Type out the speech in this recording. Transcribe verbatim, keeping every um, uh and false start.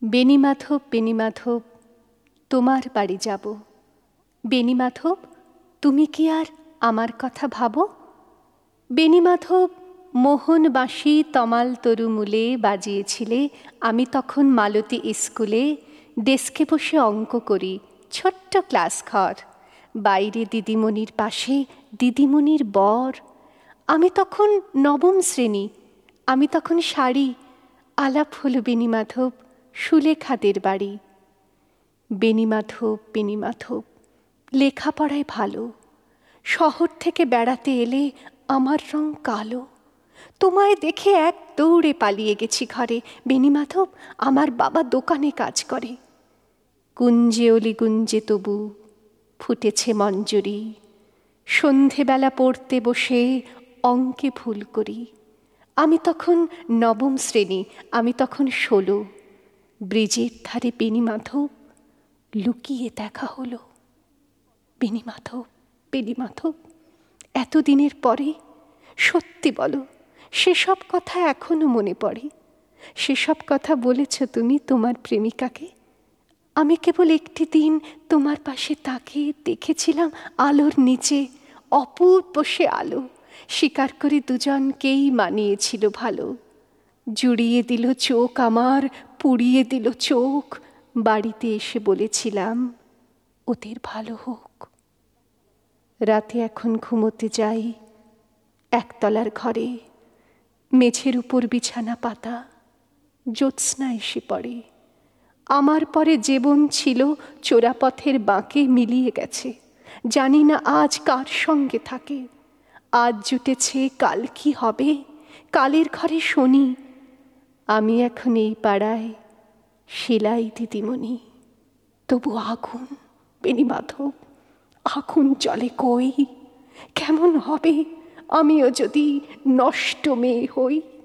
বেণীমাধব, বেণীমাধব, তোমার বাড়ি যাব। বেণীমাধব, তুমি কি আর আমার কথা ভাবো? বেণীমাধব, মোহন বাঁশি তমাল তরুমূলে বাজিয়েছিলে, আমি তখন মালতী স্কুলে ডেস্কে বসে অঙ্ক করি, ছোট্ট ক্লাস ঘর, বাইরে দিদিমণির পাশে দিদিমণির বর। আমি তখন নবম শ্রেণী, আমি তখন শাড়ি, আলাপ হল বেণীমাধব সুলেখাদের বাড়ি। বেণীমাধব, বেণীমাধব, লেখাপড়ায় ভালো, শহর থেকে বেড়াতে এলে আমার রং কালো। তোমায় দেখে এক দৌড়ে পালিয়ে গেছি ঘরে। বেণীমাধব, আমার বাবা দোকানে কাজ করে। কুঞ্জে অলি গুঞ্জে তবু ফুটেছে মঞ্জরি, সন্ধেবেলা পড়তে বসে অঙ্কে ভুল করি। আমি তখন নবম শ্রেণী, আমি তখন ষোলো। ব্রিজের ধারে বেণীমাধব লুকিয়ে দেখা হলো। বেণীমাধব, বেণীমাধব, এতদিনের পরে সত্যি বলো, সেসব কথা এখনো মনে পড়ে? সেসব কথা বলেছ তুমি তোমার প্রেমিকাকে? আমি কেবল একটি দিন তোমার পাশে তাকিয়ে দেখেছিলাম আলোর নিচে, অপূর্ব সে আলো, স্বীকার করে দুজনকেই মানিয়েছিল ভালো। জুড়িয়ে দিল চোখ আমার, পুড়িয়ে দিল চোখ, বাড়িতে এসে বলেছিলাম ওদের ভালো হোক। রাতে এখন ঘুমোতে যাই একতলার ঘরে, মেঝের উপর বিছানা পাতা, জ্যোৎস্না এসে পড়ে। আমার পরে জীবন ছিল চোরাপথের বাঁকে মিলিয়ে গেছে, জানি না আজ কার সঙ্গে থাকে। আজ জুটেছে, কাল কি হবে, কালের ঘরে শনি। আমি এখন এই পাড়ায় সেলাই দিদিমণি, তবু আগুন বেণীমাধব, আগুন জ্বলে কই। কেমন হবে আমিও যদি নষ্ট মেয়ে হই?